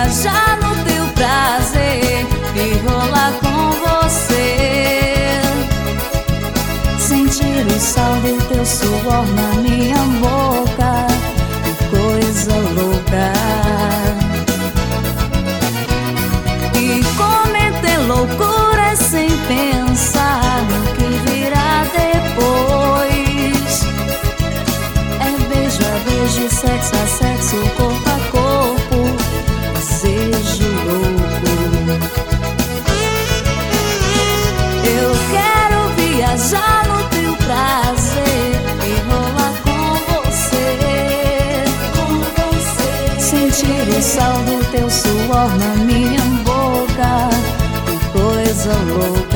viajar no teu prazer e rolar com você. Sentir o sal do teu suor na minha boca, que coisa louca. E cometer loucuras sem pensar no que virá depois. É beijo a beijo, sexo a sexo, corpo a corpo, desejo louco. Eu quero viajar no teu prazer e rolar com você. Sentir o sal do teu suor na minha boca, que coisa louca.